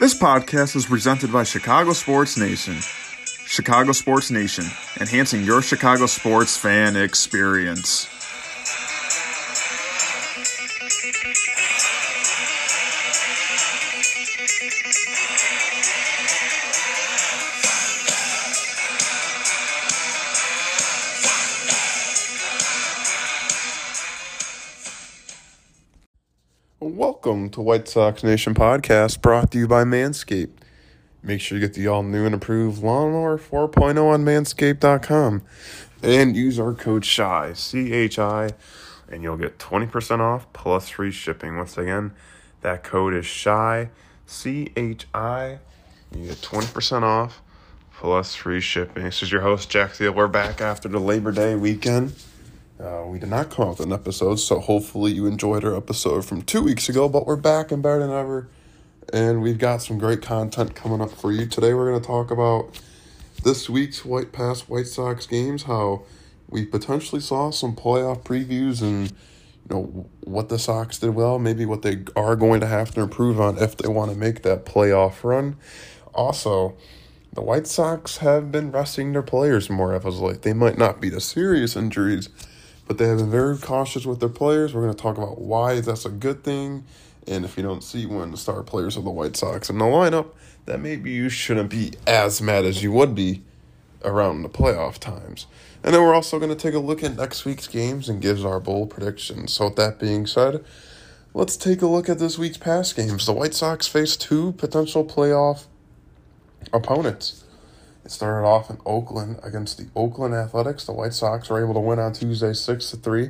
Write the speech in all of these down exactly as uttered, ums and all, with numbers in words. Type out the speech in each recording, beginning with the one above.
This podcast is presented by Chicago Sports Nation. Chicago Sports Nation, enhancing your Chicago sports fan experience. Welcome to White Sox Nation Podcast, brought to you by Manscaped. Make sure you get the all-new and improved Lawnmower four point oh on manscaped dot com and use our code SHY, C H I, and you'll get twenty percent off plus free shipping. Once again, that code is SHY, C H I, you get twenty percent off plus free shipping. This is your host, Jack Thiel. We're back after the Labor Day weekend. Uh, we did not come out with an episode, so hopefully you enjoyed our episode from two weeks ago, but we're back and better than ever, and we've got some great content coming up for you. Today we're going to talk about this week's White past White Sox games, how we potentially saw some playoff previews and, you know, what the Sox did well, maybe what they are going to have to improve on if they want to make that playoff run. Also, the White Sox have been resting their players more as of late. They might not be the serious injuries, but they have been very cautious with their players. We're going to talk about why that's a good thing, and if you don't see one of the star players of the White Sox in the lineup, that maybe you shouldn't be as mad as you would be around the playoff times. And then we're also going to take a look at next week's games and give our bold predictions. So with that being said, let's take a look at this week's past games. The White Sox face two potential playoff opponents. It started off in Oakland against the Oakland Athletics. The White Sox were able to win on Tuesday six to three.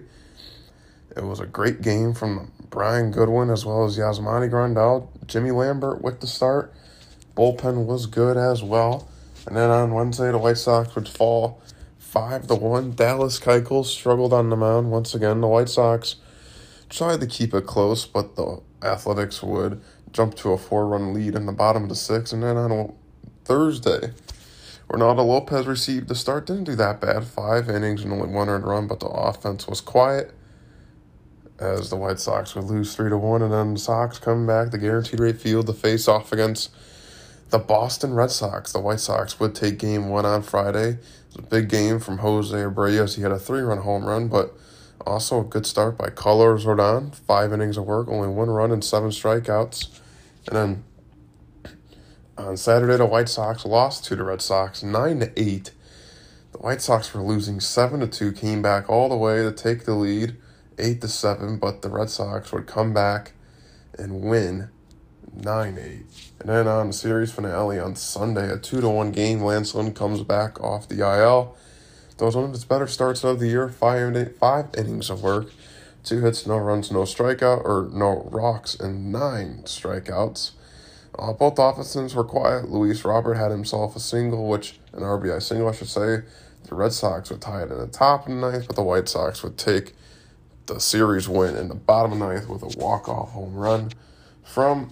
It was a great game from Brian Goodwin as well as Yasmani Grandal. Jimmy Lambert with the start. Bullpen was good as well. And then on Wednesday, the White Sox would fall five to one. Dallas Keuchel struggled on the mound once again. The White Sox tried to keep it close, but the Athletics would jump to a four-run lead in the bottom of the sixth. And then on Thursday, Ronaldo Lopez received the start. Didn't do that bad. Five innings and only one earned run, but the offense was quiet as the White Sox would lose three to one, and then the Sox come back to Guaranteed Rate Field to face off against the Boston Red Sox. The White Sox would take game one on Friday. It was a big game from Jose Abreu as he had a three-run home run, but also a good start by Carlos Rodon. Five innings of work, only one run and seven strikeouts. And then on Saturday, the White Sox lost to the Red Sox nine to eight. The White Sox were losing seven to two, came back all the way to take the lead eight to seven, but the Red Sox would come back and win nine eight. And then on the series finale on Sunday, a two to one game, Lance Lynn comes back off the I L. That was one of his better starts of the year, five, five innings of work, two hits, no runs, no strikeout, or no rocks, and nine strikeouts. Uh, both offenses were quiet. Luis Robert had himself a single, which an R B I single, I should say. The Red Sox would tie it in the top of the ninth, but the White Sox would take the series win in the bottom of the ninth with a walk-off home run from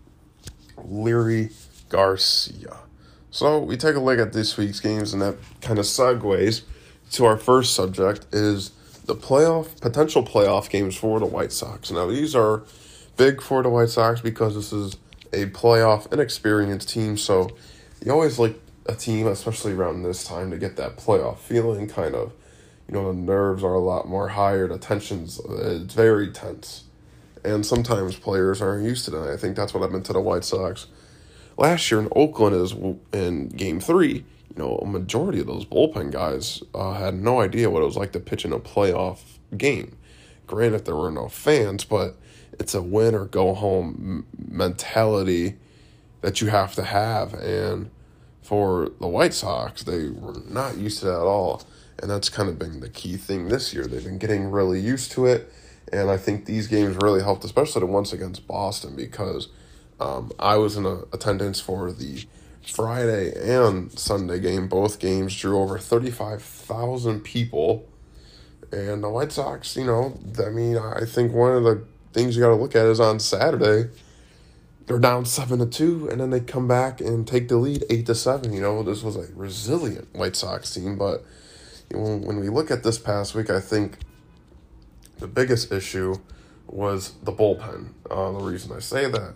Leury Garcia. So we take a look at this week's games, and that kind of segues to our first subject is the playoff potential playoff games for the White Sox. Now these are big for the White Sox because this is a playoff inexperienced team, so you always like a team, especially around this time, to get that playoff feeling. Kind of, you know, the nerves are a lot more higher, the tension's it's very tense, and sometimes players aren't used to that. I think that's what happened to the White Sox last year in Oakland. Is in Game Three, you know, a majority of those bullpen guys uh, had no idea what it was like to pitch in a playoff game. Granted, there were no fans, but it's a win or go home mentality that you have to have. And for the White Sox, they were not used to that at all. And that's kind of been the key thing this year. They've been getting really used to it. And I think these games really helped, especially the ones against Boston, because um, I was in a, attendance for the Friday and Sunday game. Both games drew over thirty-five thousand people. And the White Sox, you know, I mean, I think one of the things you got to look at is on Saturday, they're down seven to two, and then they come back and take the lead eight to seven. You know, this was a resilient White Sox team, but you know, when we look at this past week, I think the biggest issue was the bullpen. Uh, the reason I say that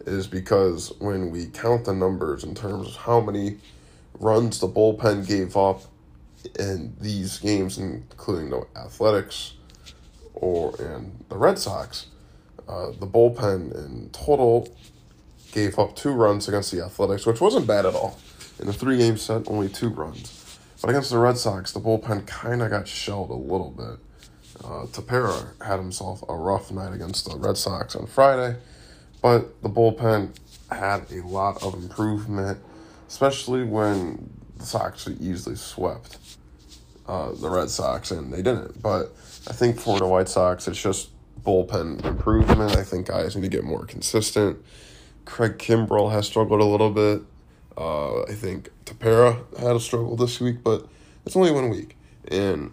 is because when we count the numbers in terms of how many runs the bullpen gave up in these games, including the Athletics or and the Red Sox, uh, the bullpen in total gave up two runs against the Athletics, which wasn't bad at all. In a three-game set, only two runs. But against the Red Sox, the bullpen kind of got shelled a little bit. Uh, Tepera had himself a rough night against the Red Sox on Friday, but the bullpen had a lot of improvement, especially when the Sox easily swept uh, the Red Sox, and they didn't. But I think for the White Sox, it's just bullpen improvement. I think guys need to get more consistent. Craig Kimbrell has struggled a little bit. Uh, I think Tepera had a struggle this week, but it's only one week. And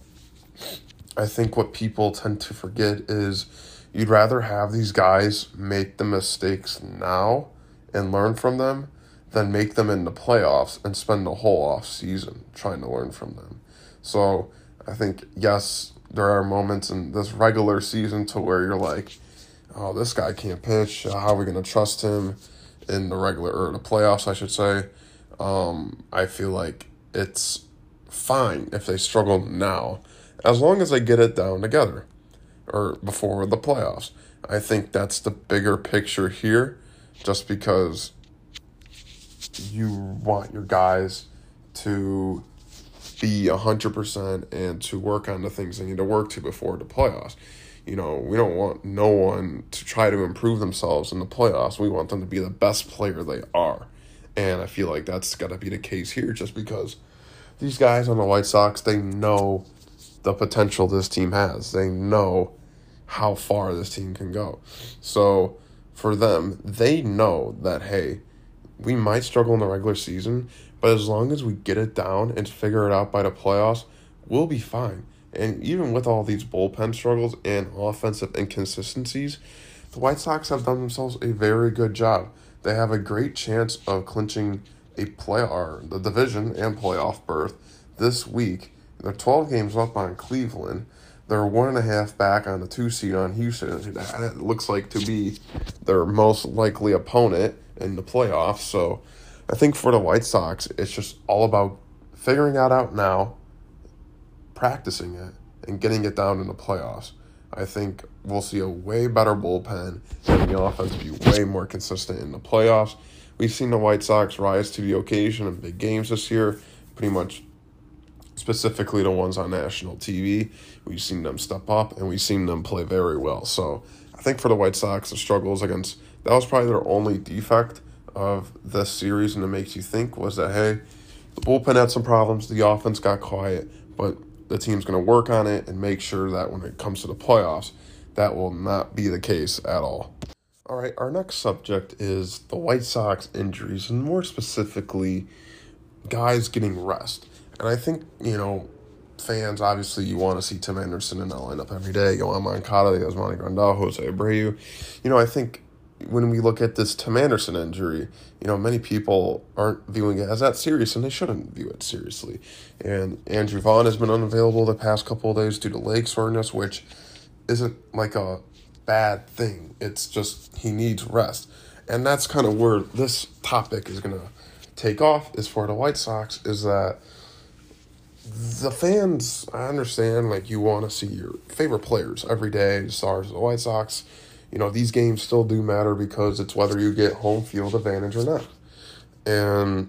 I think what people tend to forget is you'd rather have these guys make the mistakes now and learn from them than make them in the playoffs and spend the whole off season trying to learn from them. So I think, yes, there are moments in this regular season to where you're like, oh, this guy can't pitch. How are we going to trust him in the regular, or the playoffs, I should say? Um, I feel like it's fine if they struggle now, as long as they get it down together or before the playoffs. I think that's the bigger picture here, just because you want your guys to be one hundred percent and to work on the things they need to work to before the playoffs. You know, we don't want no one to try to improve themselves in the playoffs. We want them to be the best player they are. And I feel like that's got to be the case here, just because these guys on the White Sox, they know the potential this team has. They know how far this team can go. So for them, they know that, hey, we might struggle in the regular season, but as long as we get it down and figure it out by the playoffs, we'll be fine. And even with all these bullpen struggles and offensive inconsistencies, the White Sox have done themselves a very good job. They have a great chance of clinching a play or the division and playoff berth this week. They're twelve games up on Cleveland. They're one and a half back on the two seed on Houston. That looks like to be their most likely opponent in the playoffs. So I think for the White Sox, it's just all about figuring that out now, practicing it, and getting it down in the playoffs. I think we'll see a way better bullpen and the offense be way more consistent in the playoffs. We've seen the White Sox rise to the occasion in big games this year, pretty much specifically the ones on national T V. We've seen them step up, and we've seen them play very well. So I think for the White Sox, the struggles against, that was probably their only defect of this series, and it makes you think was that, hey, the bullpen had some problems, the offense got quiet, but the team's going to work on it and make sure that when it comes to the playoffs, that will not be the case at all. All right, our next subject is the White Sox injuries, and more specifically, guys getting rest. And I think, you know, fans, obviously, you want to see Tim Anderson in that lineup every day. Yoan Moncada, Yasmani Grandal, Jose Abreu. You know, I think when we look at this Tim Anderson injury, you know, many people aren't viewing it as that serious, and they shouldn't view it seriously. And Andrew Vaughn has been unavailable the past couple of days due to leg soreness, which isn't like a bad thing. It's just he needs rest. And that's kind of where this topic is going to take off, is for the White Sox, is that the fans, I understand, like, you want to see your favorite players every day, stars of the White Sox. You know, these games still do matter because it's whether you get home field advantage or not. And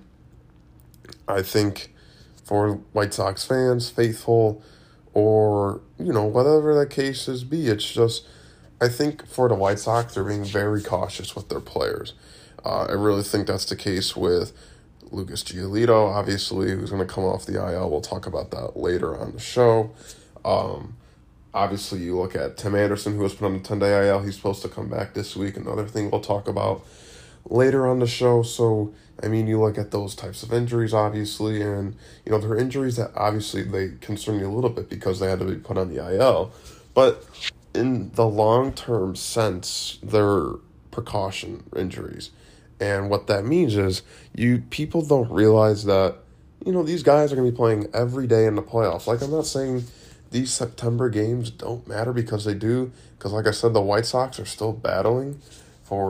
I think for White Sox fans, faithful, or, you know, whatever the case is be, it's just, I think for the White Sox, they're being very cautious with their players. Uh, I really think that's the case with Lucas Giolito, obviously, who's going to come off the I L. We'll talk about that later on the show. Um, obviously, you look at Tim Anderson, who was put on the ten-day I L. He's supposed to come back this week. Another thing we'll talk about later on the show. So, I mean, you look at those types of injuries, obviously, and, you know, there are injuries that obviously they concern you a little bit because they had to be put on the I L. But in the long-term sense, they're precaution injuries. And what that means is you people don't realize that, you know, these guys are going to be playing every day in the playoffs. Like, I'm not saying these September games don't matter, because they do. Because, like I said, the White Sox are still battling for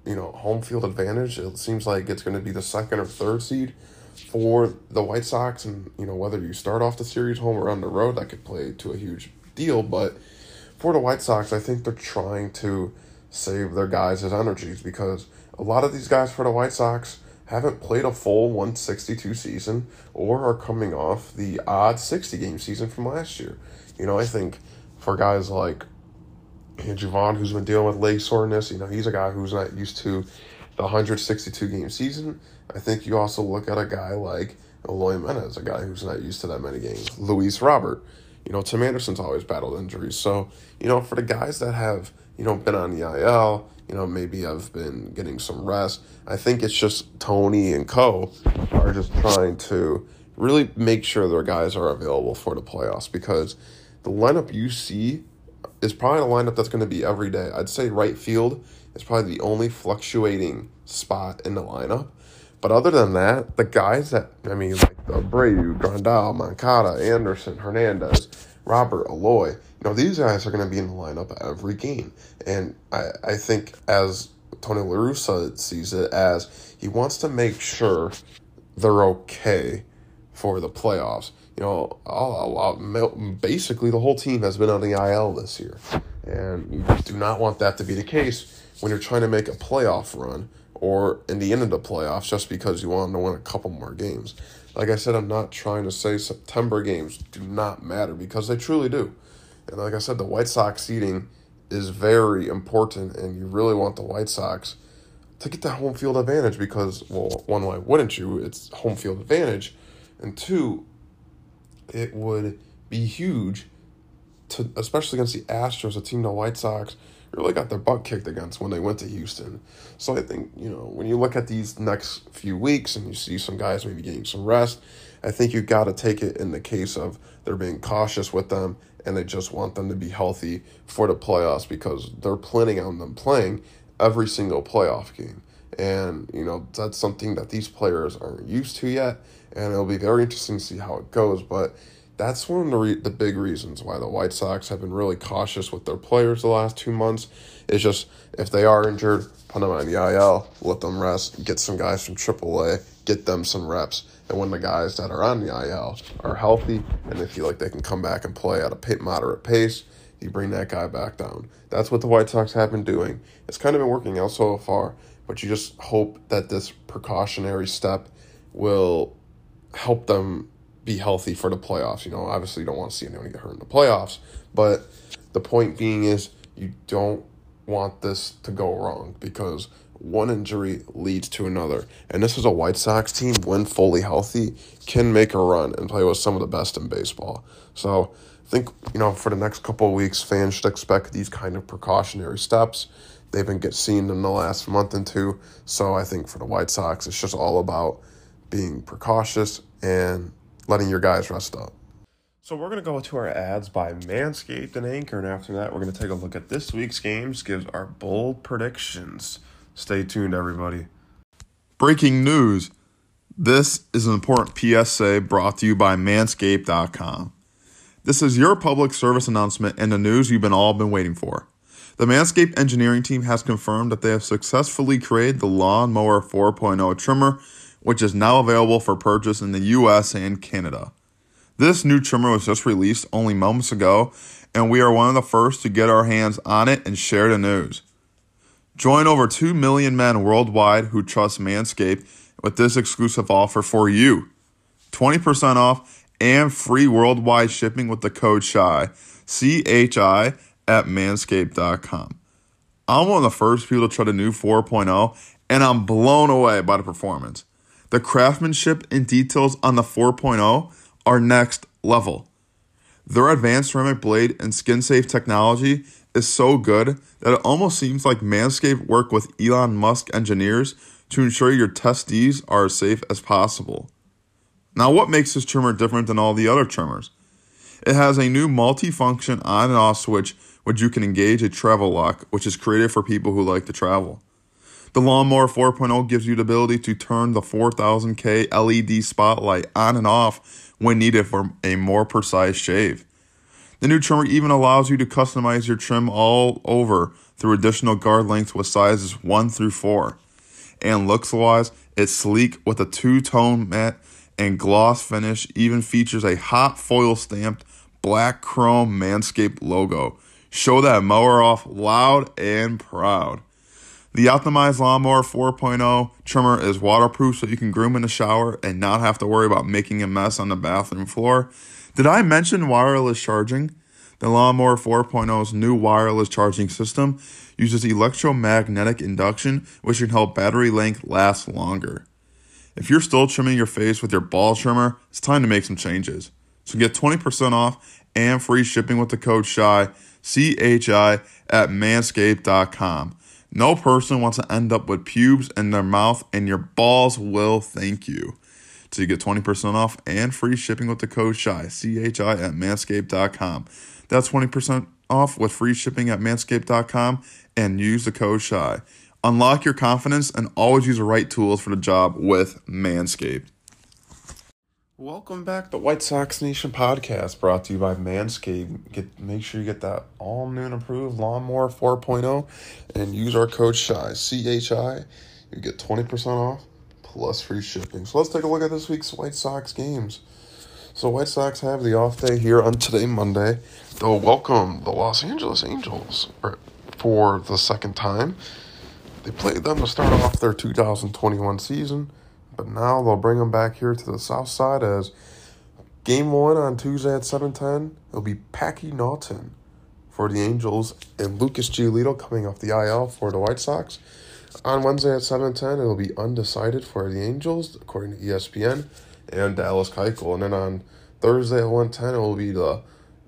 you know, home field advantage. It seems like it's going to be the second or third seed for the White Sox. And, you know, whether you start off the series home or on the road, that could play to a huge deal. But for the White Sox, I think they're trying to save their guys' energies because a lot of these guys for the White Sox haven't played a full one sixty-two season or are coming off the odd sixty-game season from last year. You know, I think for guys like Andrew Vaughn, who's been dealing with leg soreness, you know, he's a guy who's not used to the one sixty-two game season. I think you also look at a guy like Eloy Jimenez, a guy who's not used to that many games. Luis Robert, you know, Tim Anderson's always battled injuries. So, you know, for the guys that have, you know, been on the I L, you know, maybe have been getting some rest, I think it's just Tony and co are just trying to really make sure their guys are available for the playoffs because the lineup you see is probably a lineup that's going to be every day. I'd say right field is probably the only fluctuating spot in the lineup. But other than that, the guys that, I mean, like the Abreu, Grandal, Moncada, Anderson, Hernandez, Robert, Eloy, you know, these guys are going to be in the lineup every game. And I, I think as Tony La Russa sees it as he wants to make sure they're okay for the playoffs. You know, I'll, I'll, basically the whole team has been on the I L this year. And you do not want that to be the case when you're trying to make a playoff run or in the end of the playoffs just because you want to win a couple more games. Like I said, I'm not trying to say September games do not matter because they truly do. And like I said, the White Sox seeding is very important, and you really want the White Sox to get that home field advantage because, well, one, why wouldn't you? It's home field advantage. And two, it would be huge, to especially against the Astros, a team the White Sox really got their butt kicked against when they went to Houston. So I think, you know, when you look at these next few weeks and you see some guys maybe getting some rest, I think you got to take it in the case of they're being cautious with them and they just want them to be healthy for the playoffs because they're planning on them playing every single playoff game. And, you know, that's something that these players aren't used to yet, and it'll be very interesting to see how it goes. But that's one of the, re- the big reasons why the White Sox have been really cautious with their players the last two months. Is just if they are injured, put them on the I L, let them rest, get some guys from triple A, get them some reps. And when the guys that are on the I L are healthy and they feel like they can come back and play at a moderate pace, you bring that guy back down. That's what the White Sox have been doing. It's kind of been working out so far, but you just hope that this precautionary step will help them be healthy for the playoffs. You know, obviously you don't want to see anyone get hurt in the playoffs, but the point being is you don't want this to go wrong because one injury leads to another. And this is a White Sox team, when fully healthy, can make a run and play with some of the best in baseball. So I think, you know, for the next couple of weeks, fans should expect these kind of precautionary steps. They've been get seen in the last month and two. So I think for the White Sox, it's just all about being precautious and letting your guys rest up. So we're going to go to our ads by Manscaped and Anchor, and after that, we're going to take a look at this week's games, give our bold predictions. Stay tuned, everybody. Breaking news. This is an important P S A brought to you by manscaped dot com. This is your public service announcement and the news you've been all been waiting for. The Manscaped engineering team has confirmed that they have successfully created the Lawnmower four point oh trimmer, which is now available for purchase in the U S and Canada. This new trimmer was just released only moments ago, and we are one of the first to get our hands on it and share the news. Join over two million men worldwide who trust Manscaped with this exclusive offer for you. twenty percent off and free worldwide shipping with the code SHY, C H I, at manscaped dot com. I'm one of the first people to try the new four point oh, and I'm blown away by the performance. The craftsmanship and details on the four point oh are next level. Their advanced ceramic blade and skin-safe technology is so good that it almost seems like Manscaped worked with Elon Musk engineers to ensure your testes are as safe as possible. Now, what makes this trimmer different than all the other trimmers? It has a new multi-function on and off switch which you can engage a travel lock, which is created for people who like to travel. The Lawnmower four point oh gives you the ability to turn the four thousand K L E D spotlight on and off when needed for a more precise shave. The new trimmer even allows you to customize your trim all over through additional guard lengths with sizes one through four. And looks-wise, it's sleek with a two-tone matte and gloss finish, even features a hot foil-stamped black chrome Manscaped logo. Show that mower off loud and proud. The Optimized Lawnmower four point oh trimmer is waterproof so you can groom in the shower and not have to worry about making a mess on the bathroom floor. Did I mention wireless charging? The Lawnmower four point oh's new wireless charging system uses electromagnetic induction, which can help battery length last longer. If you're still trimming your face with your ball trimmer, it's time to make some changes. So get twenty percent off and free shipping with the code SHY, C H I, at manscaped dot com. No person wants to end up with pubes in their mouth, and your balls will thank you. So you get twenty percent off and free shipping with the code SHY, C H I, at manscaped dot com. That's twenty percent off with free shipping at manscaped dot com and use the code SHY. Unlock your confidence and always use the right tools for the job with Manscaped. Welcome back to White Sox Nation podcast, brought to you by Manscaped. Get make sure you get that all new and improved Lawnmower four point oh and use our code SHY, C H I. You get twenty percent off plus free shipping. So let's take a look at this week's White Sox games. So White Sox have the off day here on today, Monday. They'll welcome the Los Angeles Angels for the second time. They played them to start off their two thousand twenty-one season, but now they'll bring them back here to the south side as game one on Tuesday at seven ten. It'll be Packy Naughton for the Angels and Lucas Giolito coming off the I L for the White Sox. On Wednesday at seven ten, it'll be undecided for the Angels, according to E S P N, and Dallas Keuchel. And then on Thursday at one ten, it will be the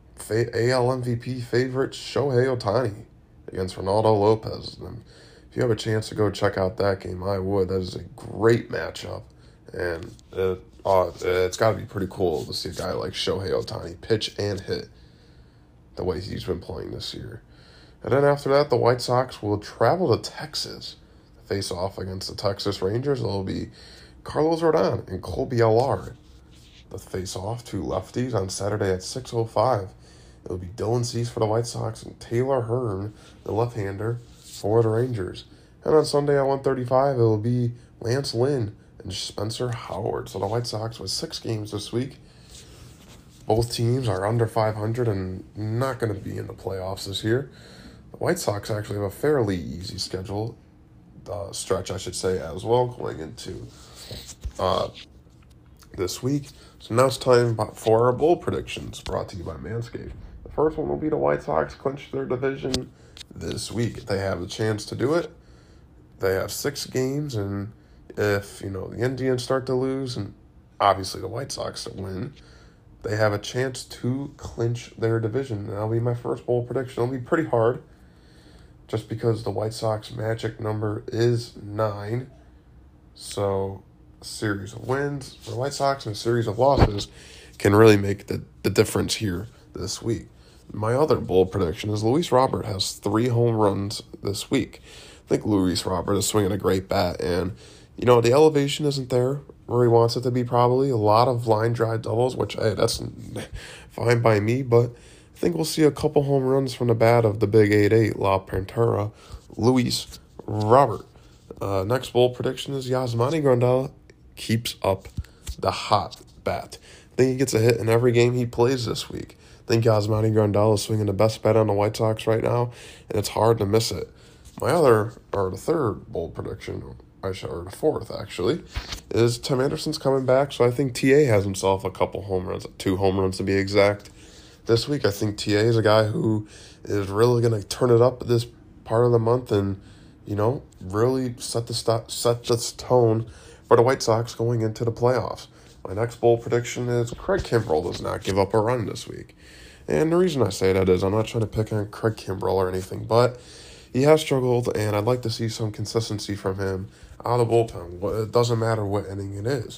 A L M V P favorite Shohei Ohtani against Ronaldo Lopez. And if you have a chance to go check out that game, I would. That is a great matchup. And it, uh, it's got to be pretty cool to see a guy like Shohei Ohtani pitch and hit the way he's been playing this year. And then after that, the White Sox will travel to Texas to face off against the Texas Rangers. It'll be Carlos Rodon and Colby Allard. The face off, two lefties, on Saturday at six oh five. It'll be Dylan Cease for the White Sox and Taylor Hearn, the left-hander, for the Rangers. And on Sunday at one thirty-five, it'll be Lance Lynn and Spencer Howard. So the White Sox with six games this week. Both teams are under five hundred and not going to be in the playoffs this year. The White Sox actually have a fairly easy schedule, uh, stretch I should say, as well, going into uh, this week. So now it's time for our bold predictions, brought to you by Manscaped. The first one will be the White Sox clinch their division this week. They have the chance to do it. They have six games, and if, you know, the Indians start to lose, and obviously the White Sox win, they have a chance to clinch their division. And that'll be my first bold prediction. It'll be pretty hard, just because the White Sox magic number is nine. So a series of wins for the White Sox and a series of losses can really make the, the difference here this week. My other bold prediction is Luis Robert has three home runs this week. I think Luis Robert is swinging a great bat, and, you know, the elevation isn't there where he wants it to be probably. A lot of line drive doubles, which, hey, that's fine by me, but I think we'll see a couple home runs from the bat of the big eight eight, La Pantera, Luis Robert. Uh, next bold prediction is Yasmani Grandal keeps up the hot bat. I think he gets a hit in every game he plays this week. I think Yasmani Grandal is swinging the best bat on the White Sox right now, and it's hard to miss it. My other, or the third bold prediction, I should, or the fourth actually, is Tim Anderson's coming back, so I think T A has himself a couple home runs, two home runs to be exact, this week. I think T A is a guy who is really going to turn it up this part of the month and, you know, really set the st- set the tone for the White Sox going into the playoffs. My next bold prediction is Craig Kimbrell does not give up a run this week. And the reason I say that is I'm not trying to pick on Craig Kimbrell or anything, but he has struggled, and I'd like to see some consistency from him out of the bullpen. It doesn't matter what inning it is.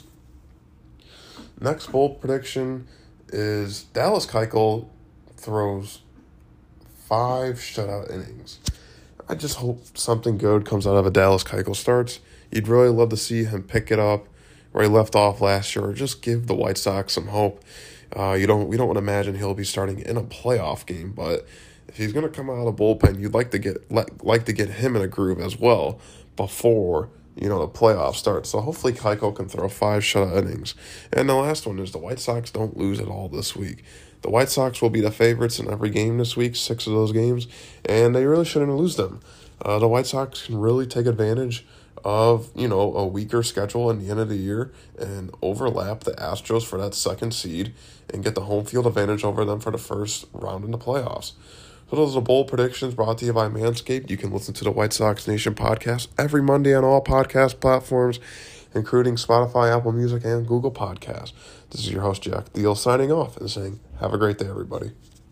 Next bold prediction is Dallas Keuchel throws five shutout innings. I just hope something good comes out of a Dallas Keuchel starts. You'd really love to see him pick it up where he left off last year, or just give the White Sox some hope. Uh, you don't we don't want to imagine he'll be starting in a playoff game, but if he's going to come out of the bullpen, you'd like to get like, like to get him in a groove as well before, you know, the playoffs start. So hopefully Keiko can throw five shutout innings. And the last one is the White Sox don't lose at all this week. The White Sox will be the favorites in every game this week, six of those games, and they really shouldn't lose them. Uh, the White Sox can really take advantage of, you know, a weaker schedule in the end of the year and overlap the Astros for that second seed and get the home field advantage over them for the first round in the playoffs. So those are bold predictions brought to you by Manscaped. You can listen to the White Sox Nation podcast every Monday on all podcast platforms, including Spotify, Apple Music, and Google Podcasts. This is your host, Jack Deal, signing off and saying, have a great day, everybody.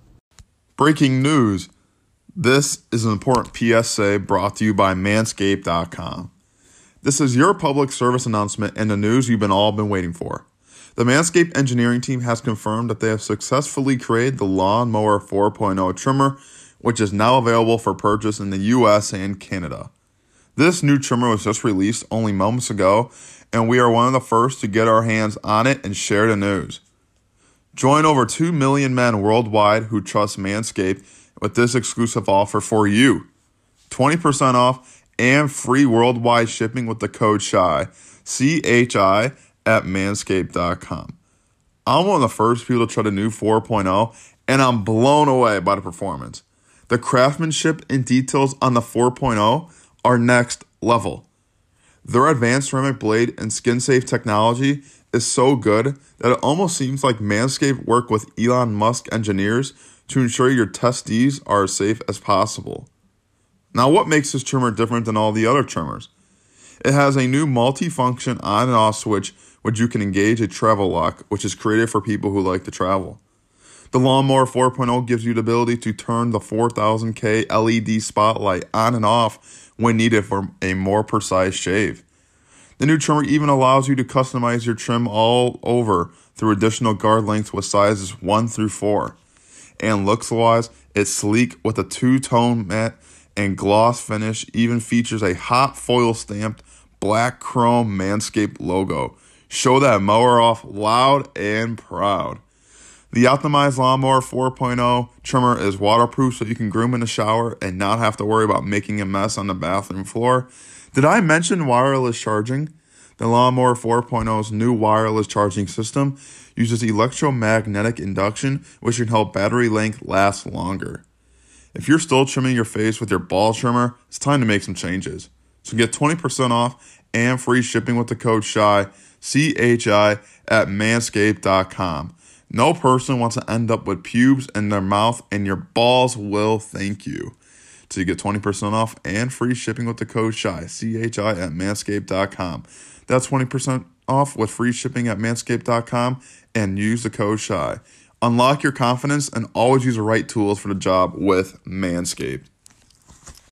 Breaking news. This is an important P S A brought to you by manscaped dot com. This is your public service announcement and the news you've been all been waiting for. The Manscaped engineering team has confirmed that they have successfully created the Lawnmower four point oh trimmer, which is now available for purchase in the U S and Canada. This new trimmer was just released only moments ago, and we are one of the first to get our hands on it and share the news. Join over two million men worldwide who trust Manscaped with this exclusive offer for you. twenty percent off and free worldwide shipping with the code SHY, C H I, at manscaped dot com. I'm one of the first people to try the new four point oh, and I'm blown away by the performance. The craftsmanship and details on the four point oh are next level. Their advanced ceramic blade and skin-safe technology is so good that it almost seems like Manscaped worked with Elon Musk engineers to ensure your testes are as safe as possible. Now, what makes this trimmer different than all the other trimmers? It has a new multi-function on and off switch which you can engage a travel lock, which is created for people who like to travel. The Lawnmower four point oh gives you the ability to turn the four thousand K L E D spotlight on and off when needed for a more precise shave. The new trimmer even allows you to customize your trim all over through additional guard lengths with sizes one through four. And looks-wise, it's sleek with a two-tone matte and gloss finish, even features a hot foil stamped black chrome Manscaped logo. Show that mower off loud and proud. The optimized Lawnmower four point oh trimmer is waterproof so you can groom in the shower and not have to worry about making a mess on the bathroom floor. Did I mention wireless charging? The Lawnmower four point oh's new wireless charging system uses electromagnetic induction, which can help battery length last longer. If you're still trimming your face with your ball trimmer, it's time to make some changes. So get twenty percent off and free shipping with the code SHY, C H I, at manscaped dot com. No person wants to end up with pubes in their mouth, and your balls will thank you. So you get twenty percent off and free shipping with the code SHY, C H I, at manscaped dot com. That's twenty percent off with free shipping at manscaped dot com and use the code SHY. Unlock your confidence and always use the right tools for the job with Manscaped.